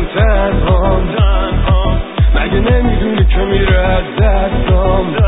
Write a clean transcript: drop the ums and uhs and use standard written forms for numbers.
من تنها مگه نمیدونی که میره از دستم